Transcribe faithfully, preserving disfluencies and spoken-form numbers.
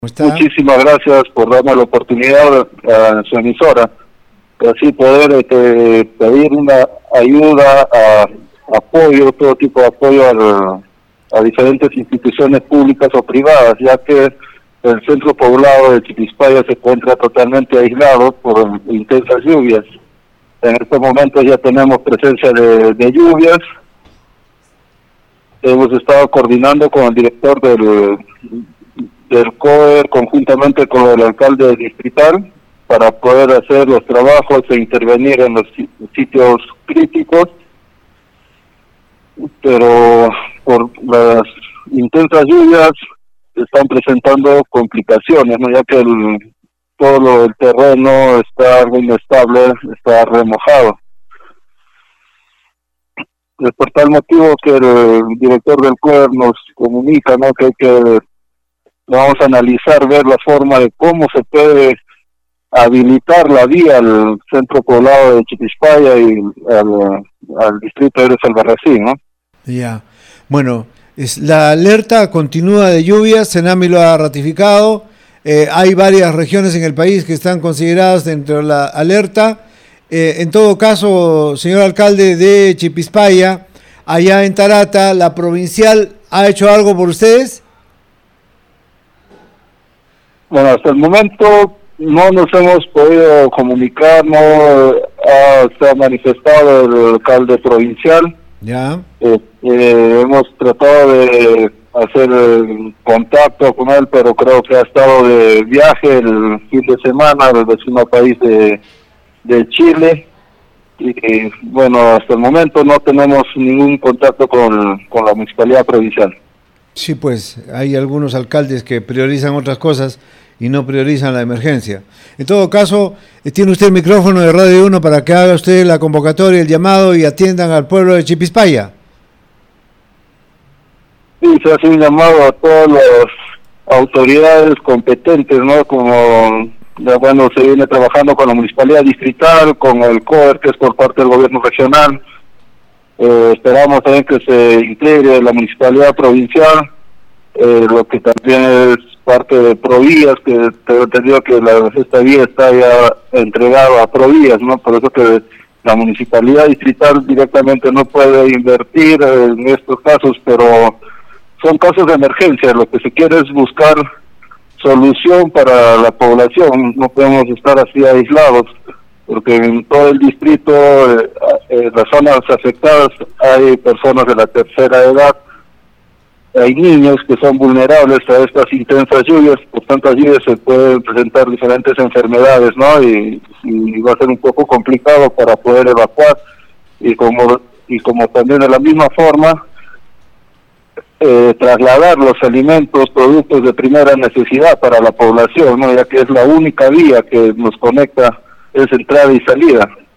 ¿Está? Muchísimas gracias por darme la oportunidad a su emisora, así poder este, pedir una ayuda, a, apoyo, todo tipo de apoyo al, a diferentes instituciones públicas o privadas, ya que el centro poblado de Chipispaya se encuentra totalmente aislado por intensas lluvias. En estos momentos ya tenemos presencia de, de lluvias. Hemos estado coordinando con el director del, del C O E R conjuntamente con el alcalde distrital para poder hacer los trabajos e intervenir en los sitios críticos, pero por las intensas lluvias se están presentando complicaciones, ¿no? Ya que el, todo lo, el terreno está algo inestable, está remojado. Es por tal motivo que el director del C O E R nos comunica, ¿no? que, que vamos a analizar, ver la forma de cómo se puede habilitar la vía al centro poblado de Chipispaya y al, al distrito de Salvarracín, ¿no? Ya, bueno, es, la alerta continúa de lluvias, Senami lo ha ratificado, eh, hay varias regiones en el país que están consideradas dentro de la alerta. Eh, en todo caso, señor alcalde de Chipispaya, allá en Tarata, ¿la provincial ha hecho algo por ustedes? Bueno, hasta el momento no nos hemos podido comunicar, no ha, se ha manifestado el alcalde provincial. Ya. Eh, eh, hemos tratado de hacer el contacto con él, pero creo que ha estado de viaje el fin de semana al vecino país de, de Chile. Y bueno, hasta el momento no tenemos ningún contacto con, con la municipalidad provincial. Sí, pues hay algunos alcaldes que priorizan otras cosas y no priorizan la emergencia. En todo caso, tiene usted el micrófono de Radio uno para que haga usted la convocatoria, el llamado y atiendan al pueblo de Chipispaya. Sí, se hace un llamado a todas las autoridades competentes, ¿no? Como, ya bueno, se viene trabajando con la municipalidad distrital, con el C O E R, que es por parte del gobierno regional. Eh, esperamos también que se integre la municipalidad provincial, eh, lo que también es parte de Provías, que tengo entendido que la, esta vía está ya entregada a Provías, ¿no? Por eso que la municipalidad distrital directamente no puede invertir en estos casos, pero son casos de emergencia. Lo que se quiere es buscar solución para la población, no podemos estar así aislados, porque en todo el distrito, eh, en las zonas afectadas, hay personas de la tercera edad, hay niños que son vulnerables a estas intensas lluvias. Por tantas lluvias se pueden presentar diferentes enfermedades, ¿no? Y, y va a ser un poco complicado para poder evacuar, y como y como también de la misma forma eh, trasladar los alimentos, productos de primera necesidad para la población, ¿no? Ya que es la única vía que nos conecta, es entrada y salida.